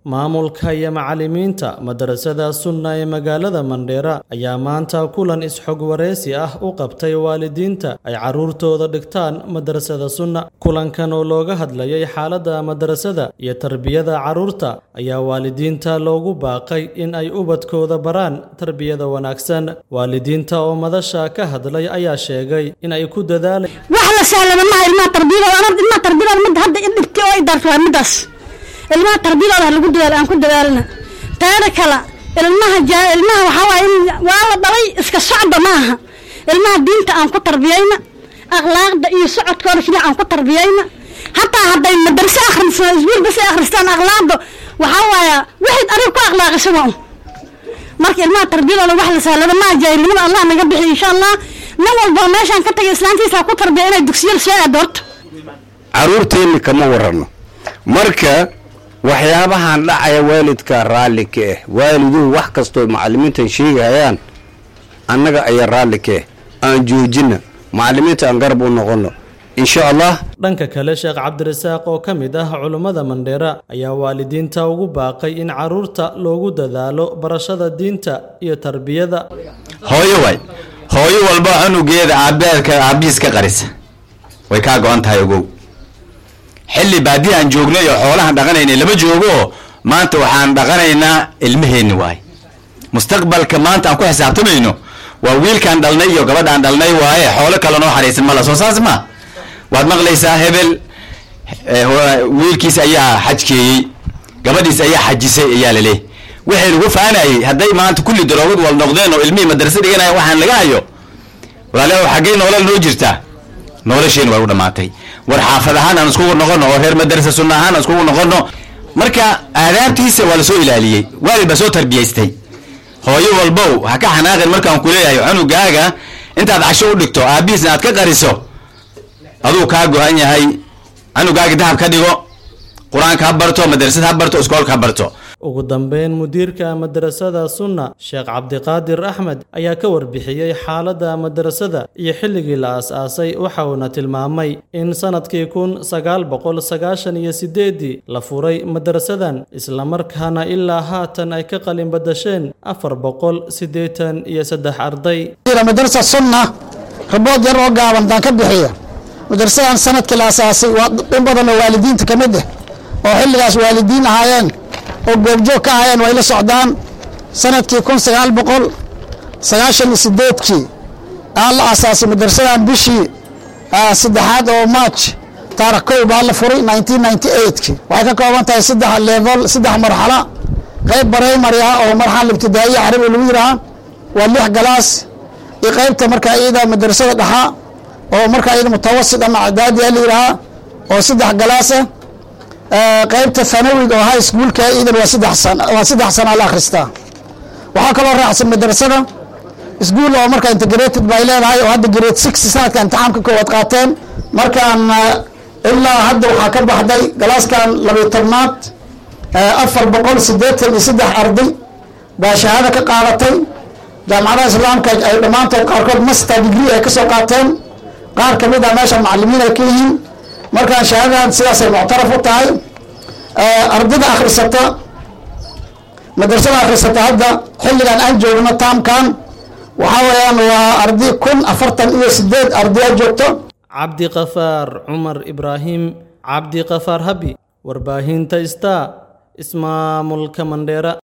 maamulka iyo macallimiinta madrasada Sunna ee magaalada Mandheera ayaa maanta kulan isxog wareysi ah u qabtay waalidiinta ay caruurtooda dhigtaan madrasada Sunna. Kulankan oo looga hadlayay xaaladda madrasada iyo tarbiyada caruurta ayaa waalidiinta loogu baaqay in ay ubadkooda baraan tarbiyada wanaagsan. Waalidiinta oo madasha ka hadlay ayaa sheegay in ay ku dadaalayaan wax la sahlan ma ilmaha tarbiyada mid hadda idibtii oo ay darto midaas ilmaha tarbiyada lagu dadaalo aan ku dadaalna taada kala ilmaha waxa waay waa la dhalay iska socda maaha ilmaha diinta aan ku tarbiyayna akhlaaqda iyo socodkooda sidii aan ku tarbiyayna hataa hadday madrasa akhrisan iskuul bas akhristaan akhlaaqda waxa waay wixii arin ku akhlaaqisano marka ilmaha tarbiyada wax la sahlan ma jaahilnimada Allah naga bixi insha Allah ma walba meeshan ka tagay islaantiisa ku tarbiyayna dugsiyada soo adoorto caruurteena kama warano marka waxyaabahan dhacaya waalidka raali ka ah waaliduhu wax kasto macallimiinta sheegayaan annaga ay raali ka aan joojina macallimiinta aan garab u noqono insha Allah. Dhanka kale Sheekh Cabdirasaaq oo kamid ah culimada Mandheera ayaa waalidiinta ugu baaqay in caruurta loogu dadaalo barashada diinta iyo tarbiyada. hooyo walba anugeeda aabiiska qarisa way ka go'an tahay ogow xilli baadi aan joognay oo xoolahan dhaqanaynay lama joogo maanta waxaan dhaqanaynaa ilmaheeni waay mustaqbalka maanta aan ku xisaabtamayno waa wiilkan dhalnay iyo gabadhan dhalnay waaye xoolo kale noo xariisan ma la soo saas ma waad maqlaysaa hebel wiilkiisa ayaa xajkeeyay gabadhiisa ayaa xajisay ayaa leeyahay wixii lagu faanayay haday maanta kulli daroogad wal noqdeen oo ilmihii madrasada dhiganaya waxaan laga hayo walaalaha xagee nolol noo jirta nolosheen way u dhamaatay war xaafadahan aan isku noqono oo reer madrasa Sunna ahaan isku noqono marka aadaabtiisa waa la soo ilaaliyay waalid ba soo tarbiyaystay hooyo walbow ha ka xanaaqin markaan ku leeyahay cunugaaga intaad casho u dhigto aabiisna aad ka qariso aduu ka go'an yahay cunugaaga dahab ka dhigo quraanka ha barto madrasada ha barto iskoolka ha barto. Ugu dambeyn mudiirka madrasada Sunna Sheekh Cabdiqaadir Ahmed ayaa ka warbixiyay xaaladda madrasada iyo xilligii la aasaasay waxa uu tilmaamay in sanadkii 1998 la furay madrasadan isla markaana ilaa haatan ay ka qalin badasheen 483 arday. Madrasada Sunna rabood yar oo gaaban tan ka bixiya madrasadan sanadkii la aasaasay waa in badan oo waalidiinta kamid ah oo xilligaas waalidiin ahaayeen oo goobjoog ka ahaayeen way la socdaan sanadkii 1998kii la aasaasay madrasadan bishii saddexaad oo March taariikh 1 baa la furay 1998kii waxay ka kooban tahay 3 level 3 marxalo qayb primary ah oo marxalo ibtidaa'iya carabi lagu yiraahdo waa 6 galaas iyo qaybta marka iyada madrasada dhaxa oo marka iyada mutawassit ama idaadi la yiraahdo oo 3 galaas qaybta thanawiga oo high school ka iidan waa 3 sano la akhristaa waxa kale oo raacsan madrasada school oo marka integrated bay leedahay oo hadda grade 6 sanadka imtixaanka koowaad qaateen markaan ilaa hadda waxa ka baxday galaaskan 12aad 483 arday baa shahaado ka qaadatay jaamacadaha islaamka ay dhamaantood qaarkood master degree ay ka soo qaateen qaar kamid ah meesha macallimiin ay ka yihiin markaan shahaadadan sidaas ay muctaraf u tahay ardayda akhrisata madrasada akhrisata hadda xilligan aan joogno taamkan waxa weeyaan waa arday 1048 arday joogto. Cabdi Qafaar Umar Ibrahim Cabdi Qafaar Habi warbaahinta Star ismaamulka Mandheera.